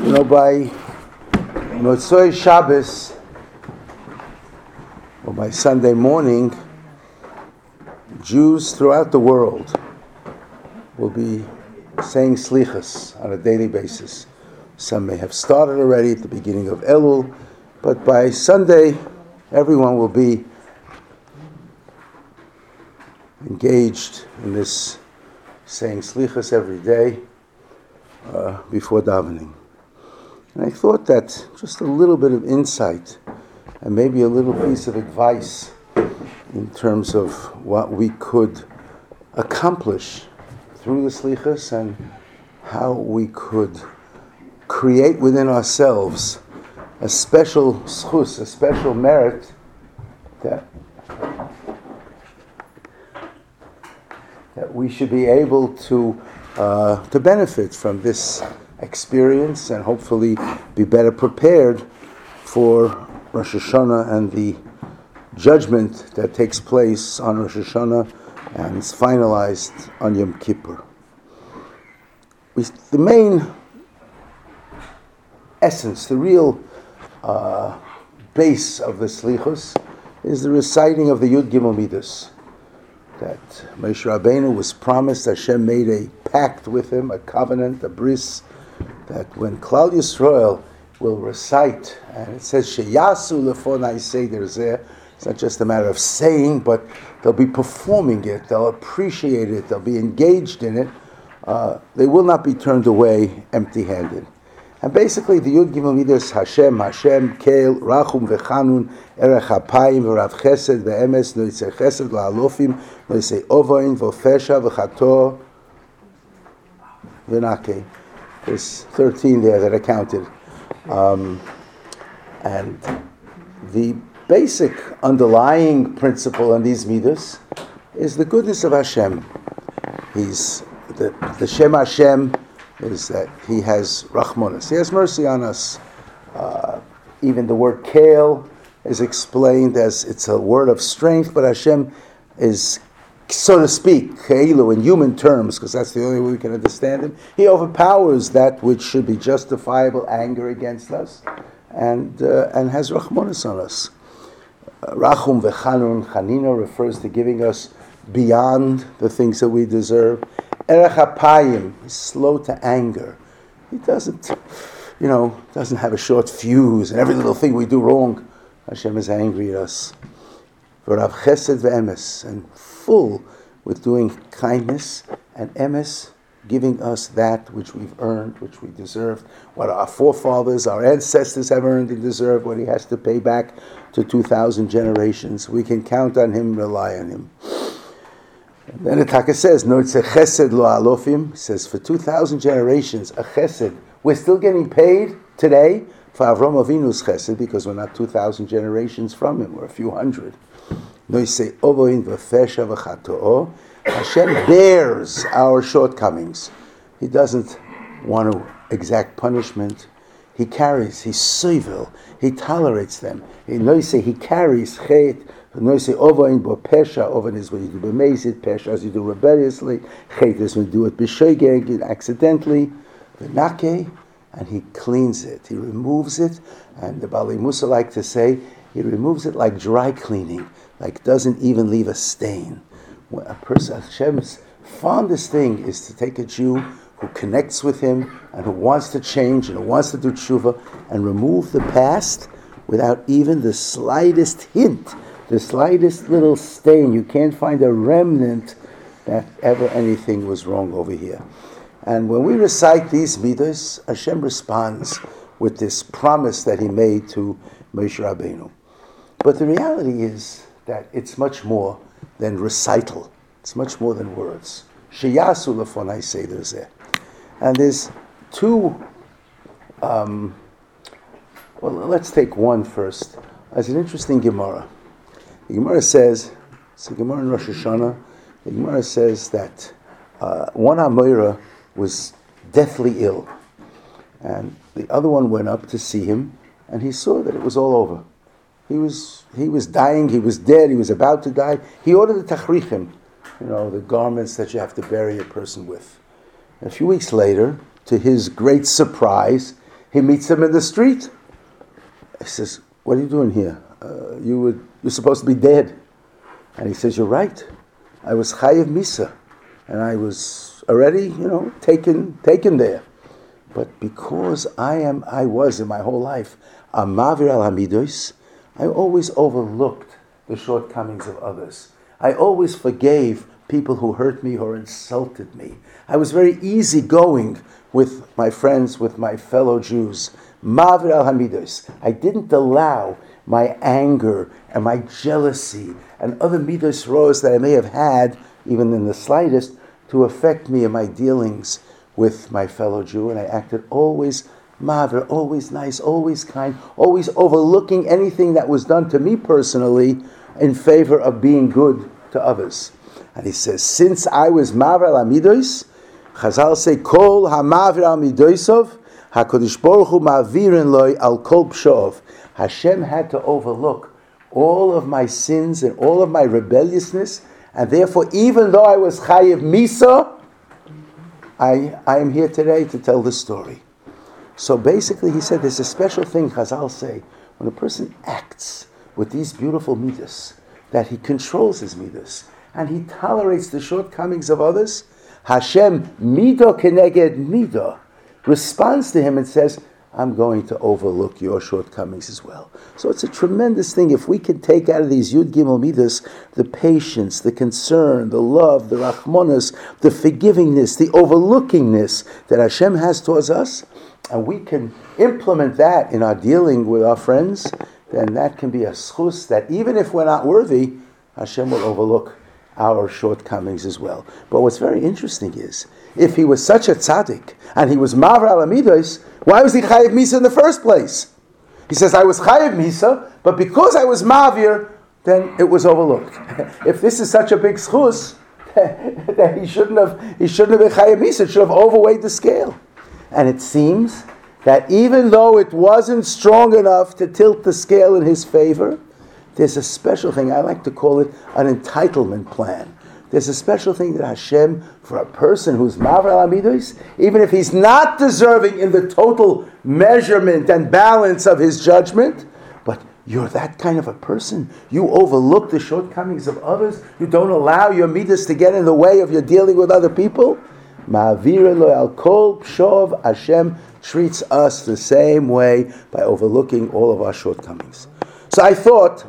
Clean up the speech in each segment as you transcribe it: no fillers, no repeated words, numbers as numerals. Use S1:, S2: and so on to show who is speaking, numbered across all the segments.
S1: By Motzoi Shabbos, or by Sunday morning, Jews throughout the world will be saying slichas on a daily basis. Some may have started already at the beginning of Elul, but by Sunday, everyone will be engaged in this saying slichas every day before davening. And I thought that just a little bit of insight and maybe a little piece of advice in terms of what we could accomplish through the slichas and how we could create within ourselves a special schus, a special merit that we should be able to benefit from this experience and hopefully be better prepared for Rosh Hashanah and the judgment that takes place on Rosh Hashanah and is finalized on Yom Kippur. The main essence, the real base of the Slichos is the reciting of the Yud Gimel Midas. That Moshe Rabbeinu was promised, Hashem made a pact with him, a covenant, a bris, that when Klal Yisrael will recite, and it says Sheyasu lefonai seder zeh, it's not just a matter of saying, but they'll be performing it, they'll appreciate it, they'll be engaged in it, they will not be turned away empty-handed. And basically the Yud Gimel Midas, Hashem, Keil, Rachum v'chanun, Erech HaPayim, V'rav Chesed, V'emes, No Yitzeh Chesed, La'alofim, No Yitzeh Ovoin, V'ofesha, V'chato, V'nakeh. There's 13 there that I counted. And the basic underlying principle in these midas is the goodness of Hashem. He's the Shem Hashem is that He has Rachmanas. He has mercy on us. Even the word Kael is explained as it's a word of strength, but Hashem is, so to speak, Ke'ilu in human terms, because that's the only way we can understand Him. He overpowers that which should be justifiable anger against us, and has Rachmanas on us. Rachum v'chanun, Chanina refers to giving us beyond the things that we deserve. Erech HaPayim, he's slow to anger. He doesn't have a short fuse, and every little thing we do wrong, Hashem is angry at us. V'rav Chesed v'emes, and full with doing kindness, and emes, giving us that which we've earned, which we deserved, what our forefathers, our ancestors have earned and deserved, what He has to pay back to 2,000 generations. We can count on Him, rely on Him. And then the Taka says, No Yitzeh Chesed Lo Alofim, says for 2,000 generations, a Chesed, we're still getting paid today for Avram Avinu's Chesed, because we're not 2,000 generations from him, we're a few hundred. No Yitzeh Ovoin V'fesha V'chato'o, Hashem bears our shortcomings. He doesn't want to exact punishment. He carries, he's soivil, he tolerates them. He carries chet. Noisei ovain bo pesha. Ovain is when you do b'mezid, pesha as you do rebelliously. Chet is when you do it b'shoigeg, accidentally. V'nakeh, and He cleans it. He removes it, and the Balei Musa like to say, He removes it like dry cleaning, like doesn't even leave a stain. When a person, Hashem's fondest thing is to take a Jew who connects with Him and who wants to change and who wants to do tshuva and remove the past without even the slightest hint, the slightest little stain. You can't find a remnant that ever anything was wrong over here. And when we recite these midas, Hashem responds with this promise that He made to Moshe Rabbeinu. But the reality is that it's much more than recital. It's much more than words. Sheyasu lefonai seder zeh. And there's two, let's take one first. As an interesting Gemara. The Gemara says, it's a Gemara in Rosh Hashanah, the Gemara says that one Amoira was deathly ill. And the other one went up to see him, and he saw that it was all over. He was dying, he was dead, he was about to die. He ordered the tachrichim, the garments that you have to bury a person with. A few weeks later, to his great surprise, He meets him in the street. He says, "What are you doing here? You're supposed to be dead." And he says, "You're right. I was chayiv misa, and I was already, taken there. But because I was in my whole life a mavir al hamidos, I always overlooked the shortcomings of others. I always forgave people who hurt me or insulted me. I was very easygoing with my friends, with my fellow Jews. Mavir al hamidos. I didn't allow my anger and my jealousy and other midos roas that I may have had, even in the slightest, to affect me in my dealings with my fellow Jew, and I acted always mavir, always nice, always kind, always overlooking anything that was done to me personally in favor of being good to others." And he says, since I was mavir al midos, Chazal say, Kol ha-mavir al midosov, HaKadosh Baruch Hu ma'avirin loy al kol pshov. Hashem had to overlook all of my sins and all of my rebelliousness, and therefore, even though I was chayiv misa, I am here today to tell this story. So basically, he said, there's a special thing, Chazal say, when a person acts with these beautiful midas, that he controls his midas, and he tolerates the shortcomings of others, Hashem, mido keneged mido, responds to him and says, I'm going to overlook your shortcomings as well. So it's a tremendous thing if we can take out of these Yud Gimel Midas the patience, the concern, the love, the rachmanas, the forgivingness, the overlookingness that Hashem has towards us, and we can implement that in our dealing with our friends, then that can be a schus that even if we're not worthy, Hashem will overlook our shortcomings as well. But what's very interesting is, if he was such a tzaddik, and he was mavir al midos, why was he chayiv misa in the first place? He says, I was chayiv misa, but because I was mavir, then it was overlooked. If this is such a big schus, that he shouldn't have been chayiv misa, it should have overweighed the scale. And it seems that even though it wasn't strong enough to tilt the scale in his favor, there's a special thing, I like to call it an entitlement plan. There's a special thing that Hashem, for a person who's mavir al midos, even if he's not deserving in the total measurement and balance of his judgment, but you're that kind of a person. You overlook the shortcomings of others. You don't allow your midas to get in the way of your dealing with other people. Ma'avir lo al kol pshov. Hashem treats us the same way by overlooking all of our shortcomings. So I thought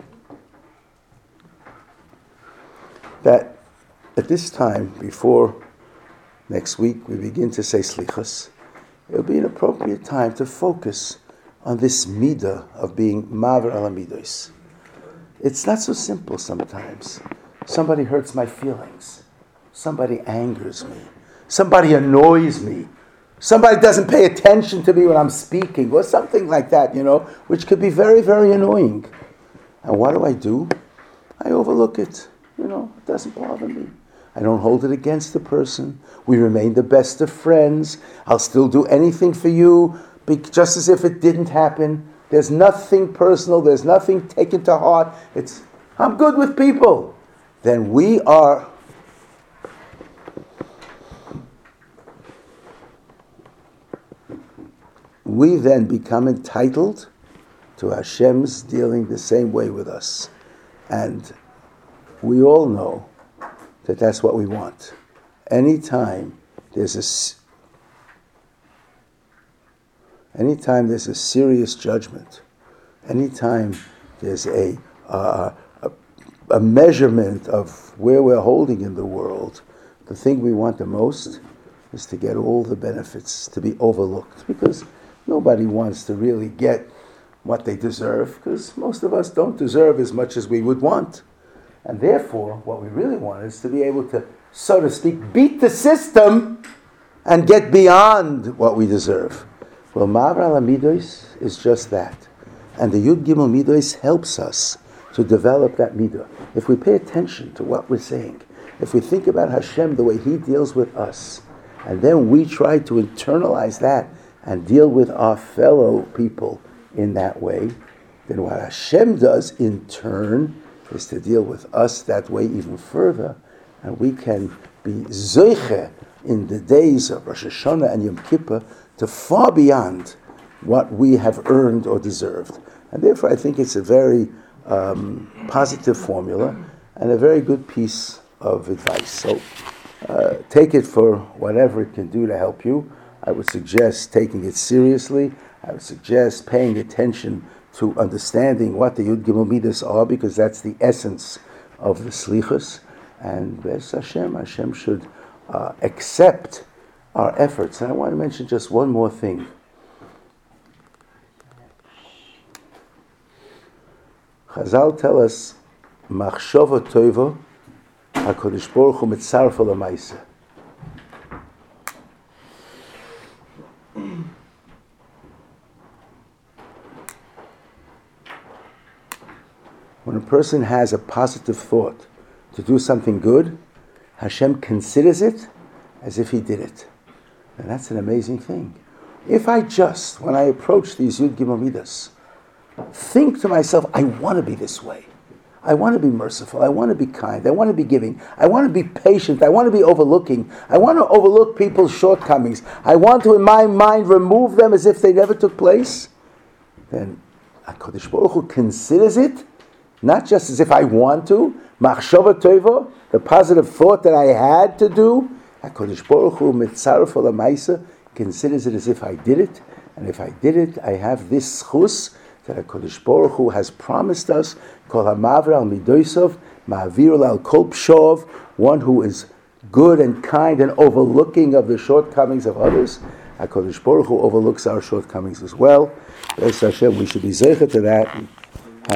S1: that at this time, before next week we begin to say slichas, it would be an appropriate time to focus on this midah of being mavir al midos. It's not so simple sometimes. Somebody hurts my feelings. Somebody angers me. Somebody annoys me. Somebody doesn't pay attention to me when I'm speaking, or something like that, which could be very, very annoying. And what do? I overlook it. It doesn't bother me. I don't hold it against the person. We remain the best of friends. I'll still do anything for you, just as if it didn't happen. There's nothing personal. There's nothing taken to heart. I'm good with people. Then we then become entitled to Hashem's dealing the same way with us. And we all know that that's what we want. Anytime there's a serious judgment, anytime there's a measurement of where we're holding in the world, the thing we want the most is to get all the benefits, to be overlooked, because nobody wants to really get what they deserve, because most of us don't deserve as much as we would want. And therefore, what we really want is to be able to, so to speak, beat the system and get beyond what we deserve. Well, mavir al midos is just that. And the Yud Gimel Midos helps us to develop that midah. If we pay attention to what we're saying, if we think about Hashem the way He deals with us, and then we try to internalize that and deal with our fellow people in that way, then what Hashem does in turn is to deal with us that way even further, and we can be zoiche in the days of Rosh Hashanah and Yom Kippur to far beyond what we have earned or deserved. And therefore I think it's a very positive formula and a very good piece of advice. So take it for whatever it can do to help you. I would suggest taking it seriously. I would suggest paying attention to understanding what the Yud Gimel Midas are, because that's the essence of the Slichus. And Be'ez Hashem should accept our efforts. And I want to mention just one more thing. Chazal tell us, Machshava Tova, HaKadosh Baruch Hu Mitzarfa L'Maisa. When a person has a positive thought to do something good, Hashem considers it as if he did it. And that's an amazing thing. If I just, when I approach these Yud Gimel Midas, think to myself, I want to be this way. I want to be merciful. I want to be kind. I want to be giving. I want to be patient. I want to be overlooking. I want to overlook people's shortcomings. I want to, in my mind, remove them as if they never took place. Then HaKadosh Baruch Hu considers it not just as if I want to, machshava tova, the positive thought that I had to do, HaKadosh Baruch Hu mitzaref l'maisa, considers it as if I did it, and if I did it, I have this schus that HaKadosh Baruch Hu has promised us, kol ha'mavra al midosav, ma'avir al kol pshov, one who is good and kind and overlooking of the shortcomings of others. HaKadosh Baruch Hu overlooks our shortcomings as well. Be'ez Hashem, we should be zeicher to that.